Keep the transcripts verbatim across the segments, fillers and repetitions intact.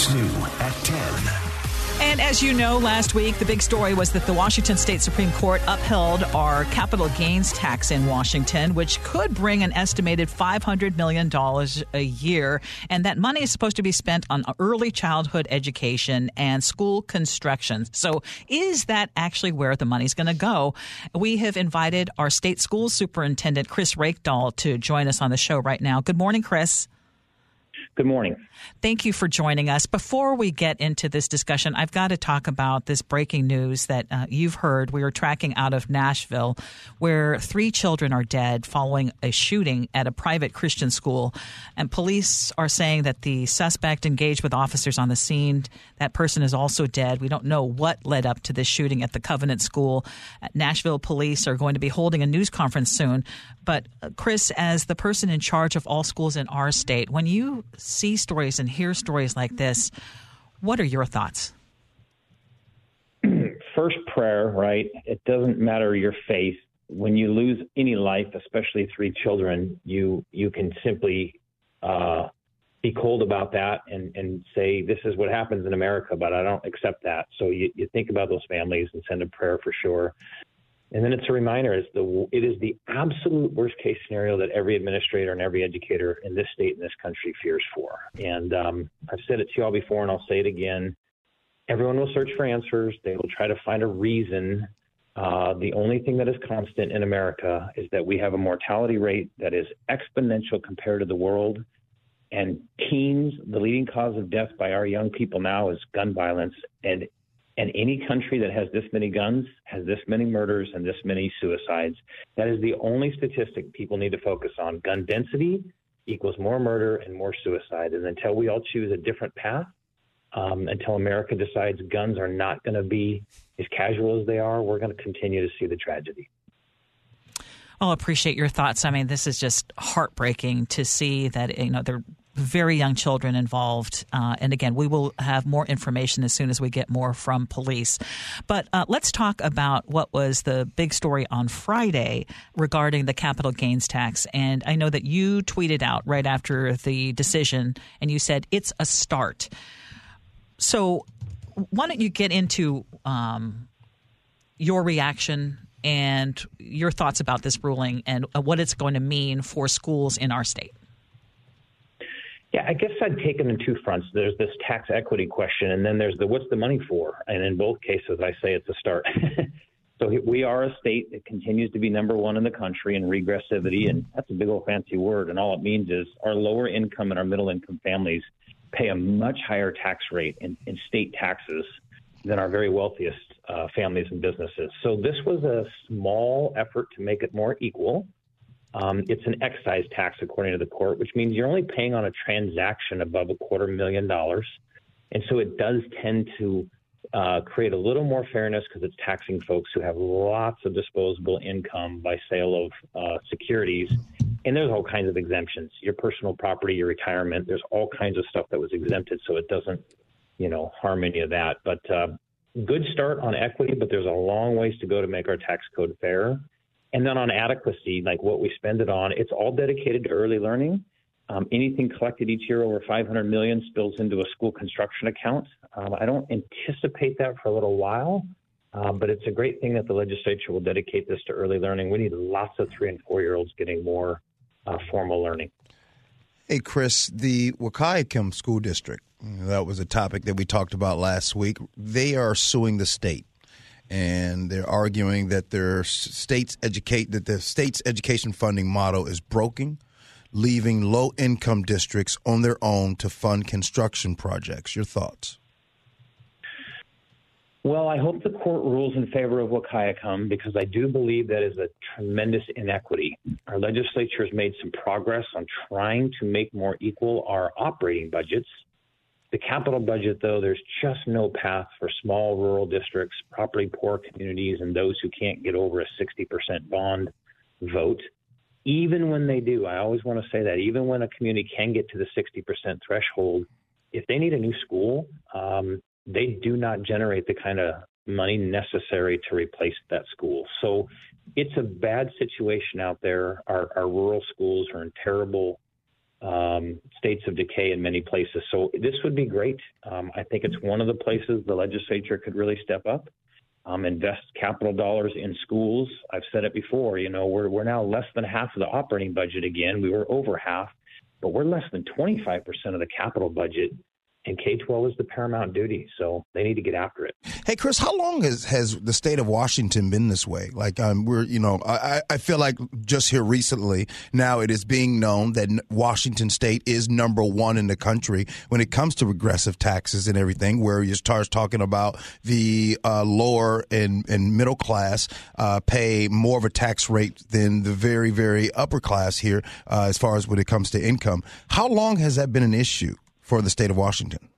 What's new at ten. And as you know, last week, the big story was that the Washington State Supreme Court upheld our capital gains tax in Washington, which could bring an estimated five hundred million dollars a year. And that money is supposed to be spent on early childhood education and school construction. So is that actually where the money's going to go? We have invited our state school superintendent, Chris Rakedahl, to join us on the show right now. Good morning, Chris. Good morning. Thank you for joining us. Before we get into this discussion, I've got to talk about this breaking news that uh, you've heard. We were tracking out of Nashville, where three children are dead following a shooting at a private Christian school. And police are saying that the suspect engaged with officers on the scene. That person is also dead. We don't know what led up to this shooting at the Covenant School. Nashville police are going to be holding a news conference soon. But, uh, Chris, as the person in charge of all schools in our state, when you see stories and hear stories like this, what are your thoughts? First prayer, right? It doesn't matter your faith. When you lose any life, especially three children, you you can simply uh, be cold about that and, and say, this is what happens in America, but I don't accept that. So you, you think about those families and send a prayer for sure. And then it's a reminder, it's the, it is the absolute worst case scenario that every administrator and every educator in this state and this country fears for. And um, I've said it to you all before, and I'll say it again. Everyone will search for answers. They will try to find a reason. Uh, the only thing that is constant in America is that we have a mortality rate that is exponential compared to the world. And teens, the leading cause of death by our young people now is gun violence. And And any country that has this many guns has this many murders and this many suicides. That is the only statistic people need to focus on. Gun density equals more murder and more suicide. And until we all choose a different path, um, until America decides guns are not going to be as casual as they are, we're going to continue to see the tragedy. Well, I appreciate your thoughts. I mean, this is just heartbreaking to see that, you know, they're very young children involved. Uh, and again, we will have more information as soon as we get more from police. But uh, let's talk about what was the big story on Friday regarding the capital gains tax. And I know that you tweeted out right after the decision and you said it's a start. So why don't you get into um, your reaction and your thoughts about this ruling and what it's going to mean for schools in our state? Yeah, I guess I'd take it in two fronts. There's this tax equity question, and then there's the what's the money for? And in both cases, I say it's a start. So we are a state that continues to be number one in the country in regressivity, and that's a big old fancy word. And all it means is our lower income and our middle income families pay a much higher tax rate in, in state taxes than our very wealthiest uh, families and businesses. So this was a small effort to make it more equal. Um, it's an excise tax, according to the court, which means you're only paying on a transaction above a quarter million dollars. And so it does tend to uh, create a little more fairness because it's taxing folks who have lots of disposable income by sale of uh, securities. And there's all kinds of exemptions, your personal property, your retirement. There's all kinds of stuff that was exempted, so it doesn't, you know, harm any of that. But uh, good start on equity, but there's a long ways to go to make our tax code fair. And then on adequacy, like what we spend it on, it's all dedicated to early learning. Um, anything collected each year over five hundred million dollars spills into a school construction account. Um, I don't anticipate that for a little while, uh, but it's a great thing that the legislature will dedicate this to early learning. We need lots of three and four-year-olds getting more uh, formal learning. Hey, Chris, the Wahkiakum School District, that was a topic that we talked about last week. They are suing the state. And they're arguing that their state's educate that the state's education funding model is broken, leaving low-income districts on their own to fund construction projects. Your thoughts? Well, I hope the court rules in favor of Wahkiakum because I do believe that is a tremendous inequity. Our legislature has made some progress on trying to make more equal our operating budgets. The capital budget, though, there's just no path for small rural districts, property poor communities, and those who can't get over a sixty percent bond vote. Even when they do, I always want to say that, even when a community can get to the sixty percent threshold, if they need a new school, um, they do not generate the kind of money necessary to replace that school. So it's a bad situation out there. Our, our rural schools are in terrible um, states of decay in many places. So this would be great. Um, I think it's one of the places the legislature could really step up, um, invest capital dollars in schools. I've said it before, you know, we're, we're now less than half of the operating budget again. We were over half, but we're less than twenty-five percent of the capital budget. And K twelve is the paramount duty, so they need to get after it. Hey, Chris, how long has, has the state of Washington been this way? Like, um, we're, you know, I, I feel like just here recently, now it is being known that Washington State is number one in the country when it comes to regressive taxes and everything, where you start talking about the uh, lower and, and middle class uh, pay more of a tax rate than the very, very upper class here uh, as far as when it comes to income. How long has that been an issue for the state of Washington?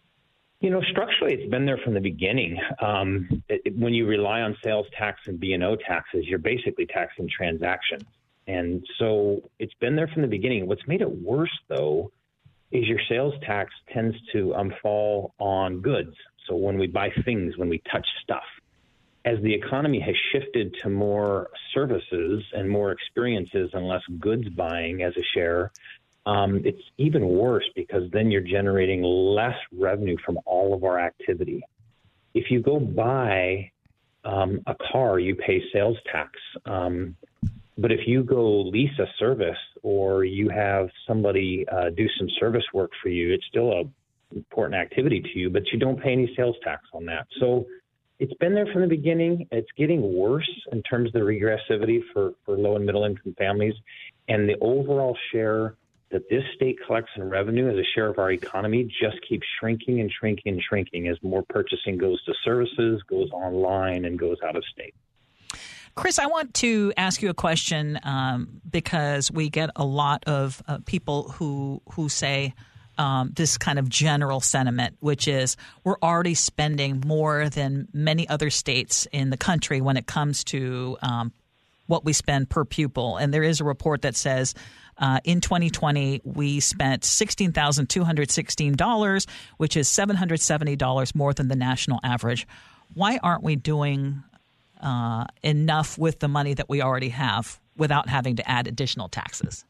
You know, structurally, it's been there from the beginning. Um, it, it, when you rely on sales tax and B and O taxes, you're basically taxing transactions. And so it's been there from the beginning. What's made it worse, though, is your sales tax tends to um, fall on goods. So when we buy things, when we touch stuff, as the economy has shifted to more services and more experiences and less goods buying as a share, Um, it's even worse because then you're generating less revenue from all of our activity. If you go buy um, a car, you pay sales tax. Um, but if you go lease a service or you have somebody uh, do some service work for you, it's still an important activity to you, but you don't pay any sales tax on that. So it's been there from the beginning. It's getting worse in terms of the regressivity for, for low and middle income families, and the overall share that this state collects in revenue as a share of our economy just keeps shrinking and shrinking and shrinking as more purchasing goes to services, goes online, and goes out of state. Chris, I want to ask you a question um, because we get a lot of uh, people who who say um, this kind of general sentiment, which is we're already spending more than many other states in the country when it comes to um, what we spend per pupil. And there is a report that says Uh, in twenty twenty, we spent sixteen thousand two hundred sixteen dollars, which is seven hundred seventy dollars more than the national average. Why aren't we doing uh, enough with the money that we already have without having to add additional taxes?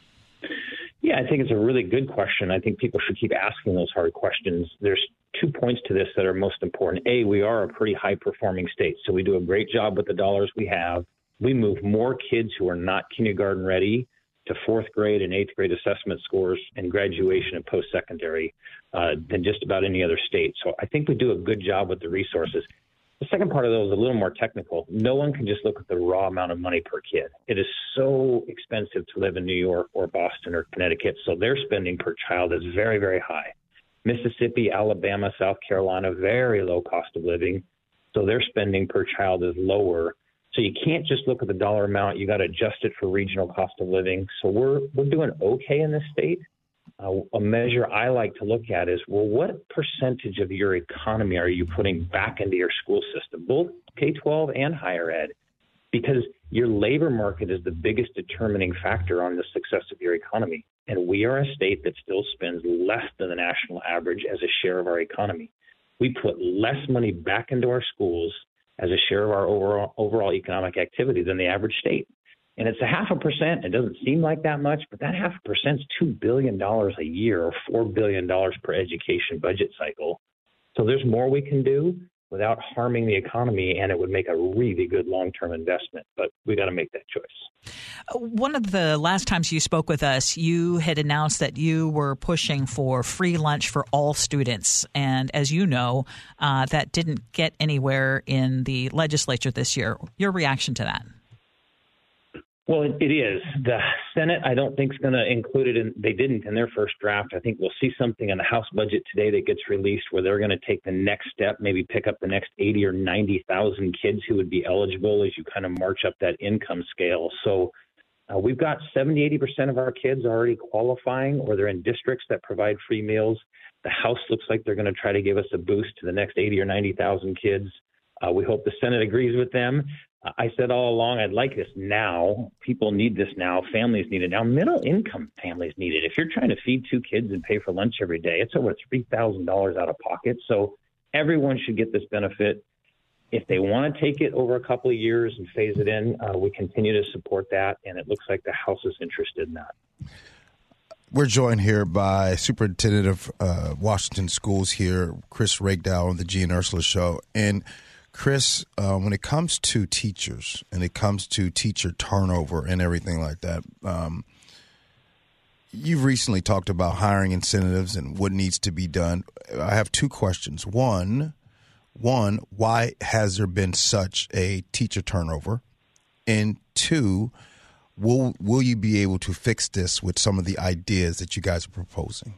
Yeah, I think it's a really good question. I think people should keep asking those hard questions. There's two points to this that are most important. A, we are a pretty high-performing state, so we do a great job with the dollars we have. We move more kids who are not kindergarten ready to fourth grade and eighth grade assessment scores and graduation and post-secondary uh, than just about any other state. So I think we do a good job with the resources. The second part of those is a little more technical. No one can just look at the raw amount of money per kid. It is so expensive to live in New York or Boston or Connecticut, so their spending per child is very, very high. Mississippi, Alabama, South Carolina, very low cost of living, so their spending per child is lower. So you can't just look at the dollar amount. You got to adjust it for regional cost of living. So we're we're doing okay in this state. Uh, a measure I like to look at is, well, what percentage of your economy are you putting back into your school system, both K twelve and higher ed? Because your labor market is the biggest determining factor on the success of your economy. And we are a state that still spends less than the national average as a share of our economy. We put less money back into our schools as a share of our overall, overall economic activity than the average state. And it's a half a percent. It doesn't seem like that much, but that half a percent is two billion dollars a year or four billion dollars per education budget cycle. So there's more we can do without harming the economy, and it would make a really good long-term investment. But we got to make that choice. One of the last times you spoke with us, you had announced that you were pushing for free lunch for all students. And as you know, uh, that didn't get anywhere in the legislature this year. Your reaction to that? Well, it, it is. The Senate, I don't think, is going to include it. In, they didn't in their first draft. I think we'll see something in the House budget today that gets released where they're going to take the next step, maybe pick up the next eighty or ninety thousand kids who would be eligible as you kind of march up that income scale. So uh, we've got seventy, eighty percent of our kids already qualifying, or they're in districts that provide free meals. The House looks like they're going to try to give us a boost to the next eighty or ninety thousand kids. Uh, we hope the Senate agrees with them. Uh, I said all along, I'd like this now. People need this now. Families need it now. Middle income families need it. If you're trying to feed two kids and pay for lunch every day, it's over three thousand dollars out of pocket. So everyone should get this benefit. If they want to take it over a couple of years and phase it in, uh, we continue to support that. And it looks like the House is interested in that. We're joined here by Superintendent of uh, Washington Schools here, Chris Rakedale, on the G and Ursula Show. And Chris, uh, when it comes to teachers and it comes to teacher turnover and everything like that, um, you've recently talked about hiring incentives and what needs to be done. I have two questions. One, one, why has there been such a teacher turnover? And two, will will you be able to fix this with some of the ideas that you guys are proposing?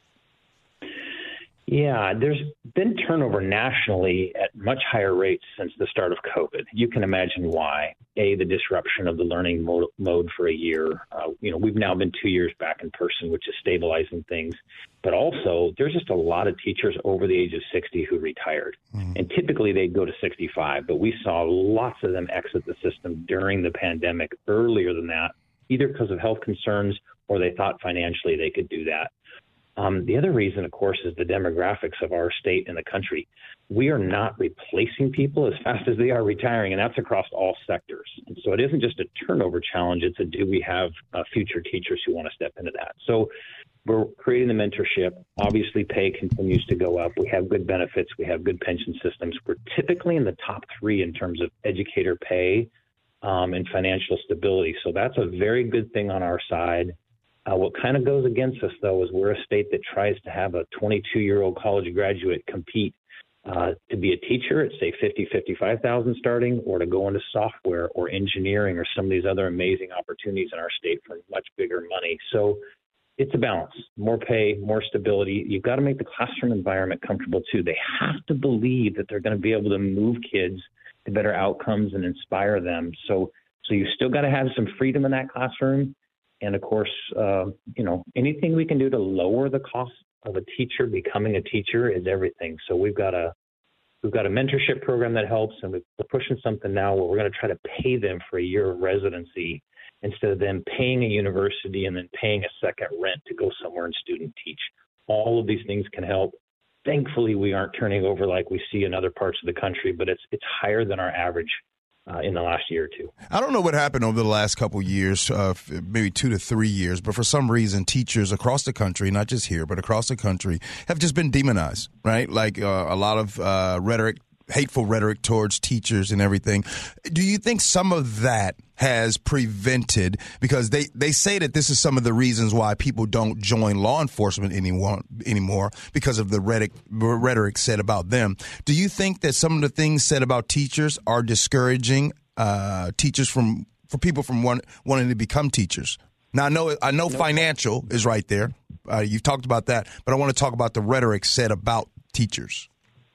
Yeah, there's been turnover nationally at much higher rates since the start of COVID. You can imagine why. A, the disruption of the learning mode, mode for a year. Uh, you know, we've now been two years back in person, which is stabilizing things. But also, there's just a lot of teachers over the age of sixty who retired. Mm-hmm. And typically they'd go to sixty-five, but we saw lots of them exit the system during the pandemic earlier than that, either because of health concerns or they thought financially they could do that. Um, the other reason, of course, is the demographics of our state and the country. We are not replacing people as fast as they are retiring, and that's across all sectors. And so it isn't just a turnover challenge. It's a do we have uh, future teachers who want to step into that? So we're creating the mentorship. Obviously, pay continues to go up. We have good benefits. We have good pension systems. We're typically in the top three in terms of educator pay um, and financial stability. So that's a very good thing on our side. Uh, what kind of goes against us, though, is we're a state that tries to have a twenty-two-year-old college graduate compete uh, to be a teacher at, say, fifty, fifty-five thousand starting, or to go into software or engineering or some of these other amazing opportunities in our state for much bigger money. So it's a balance. More pay, more stability. You've got to make the classroom environment comfortable, too. They have to believe that they're going to be able to move kids to better outcomes and inspire them. So, so you still got to have some freedom in that classroom. And, of course, uh, you know, anything we can do to lower the cost of a teacher becoming a teacher is everything. So we've got a we've got a mentorship program that helps, and we're pushing something now where we're going to try to pay them for a year of residency instead of them paying a university and then paying a second rent to go somewhere and student teach. All of these things can help. Thankfully, we aren't turning over like we see in other parts of the country, but it's it's higher than our average Uh, in the last year or two. I don't know what happened over the last couple of years, uh, maybe two to three years, but for some reason, teachers across the country, not just here, but across the country, have just been demonized, right? Like uh, a lot of uh, rhetoric, hateful rhetoric towards teachers and everything. Do you think some of that has prevented, because they, they say that this is some of the reasons why people don't join law enforcement anymore, anymore because of the rhetoric, rhetoric said about them. Do you think that some of the things said about teachers are discouraging uh, teachers from, for people from one, wanting to become teachers? Now, I know, I know financial is right there. Uh, you've talked about that, but I want to talk about the rhetoric said about teachers.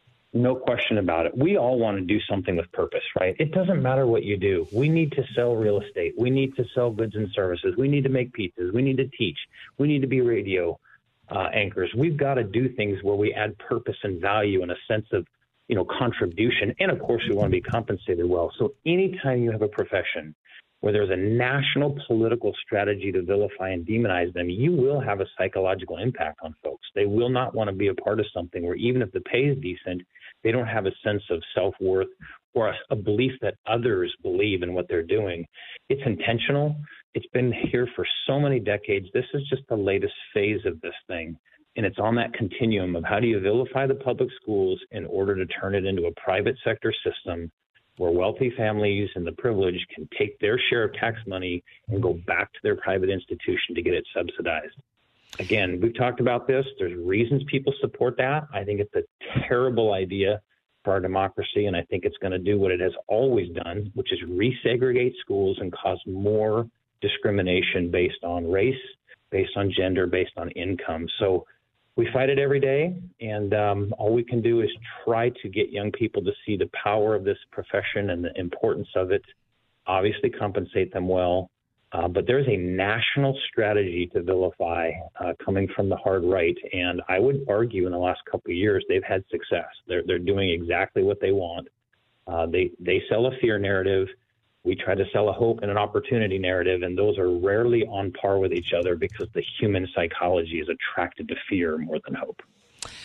No question about it. We all want to do something with purpose, right? It doesn't matter what you do. We need to sell real estate. We need to sell goods and services. We need to make pizzas. We need to teach. We need to be radio uh, anchors. We've got to do things where we add purpose and value and a sense of, you know, contribution. And, of course, we want to be compensated well. So anytime you have a profession where there's a national political strategy to vilify and demonize them, you will have a psychological impact on folks. They will not want to be a part of something where even if the pay is decent, they don't have a sense of self-worth or a, a belief that others believe in what they're doing. It's intentional. It's been here for so many decades. This is just the latest phase of this thing. And it's on that continuum of how do you vilify the public schools in order to turn it into a private sector system where wealthy families and the privileged can take their share of tax money and go back to their private institution to get it subsidized. Again, we've talked about this. There's reasons people support that. I think it's a terrible idea for our democracy, and I think it's going to do what it has always done, which is resegregate schools and cause more discrimination based on race, based on gender, based on income. So we fight it every day, and um, all we can do is try to get young people to see the power of this profession and the importance of it, obviously compensate them well. Uh, but there's a national strategy to vilify uh, coming from the hard right. And I would argue in the last couple of years, they've had success. They're, they're doing exactly what they want. Uh, they, they sell a fear narrative. We try to sell a hope and an opportunity narrative, and those are rarely on par with each other because the human psychology is attracted to fear more than hope.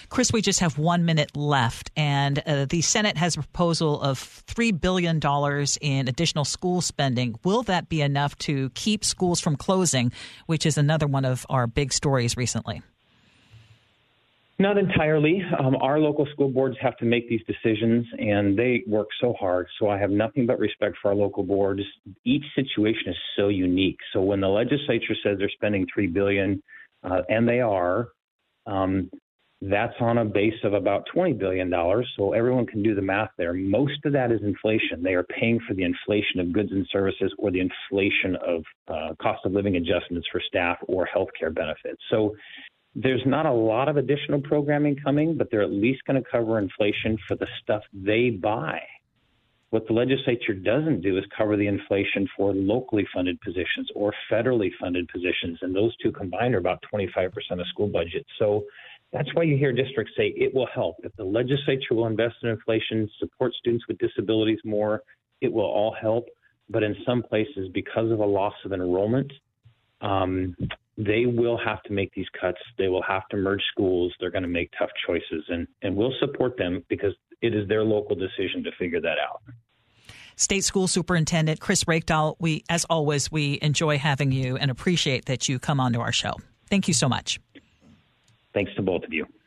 Chris, we just have one minute left, and uh, the Senate has a proposal of three billion dollars in additional school spending. Will that be enough to keep schools from closing, which is another one of our big stories recently? Not entirely. Um, our local school boards have to make these decisions, and they work so hard. So I have nothing but respect for our local boards. Each situation is so unique. So when the legislature says they're spending three billion dollars, uh, and they are, um, that's on a base of about twenty billion dollars. So everyone can do the math there. Most of that is inflation. They are paying for the inflation of goods and services or the inflation of uh, cost of living adjustments for staff or healthcare benefits. So there's not a lot of additional programming coming, but they're at least going to cover inflation for the stuff they buy. What the legislature doesn't do is cover the inflation for locally funded positions or federally funded positions, and those two combined are about twenty-five percent of school budget. So that's why you hear districts say it will help. If the legislature will invest in inflation, support students with disabilities more, it will all help. But in some places, because of a loss of enrollment, um, they will have to make these cuts. They will have to merge schools. They're going to make tough choices, and, and we'll support them because it is their local decision to figure that out. State School Superintendent Chris Reykdal, we, as always, we enjoy having you and appreciate that you come onto our show. Thank you so much. Thanks to both of you.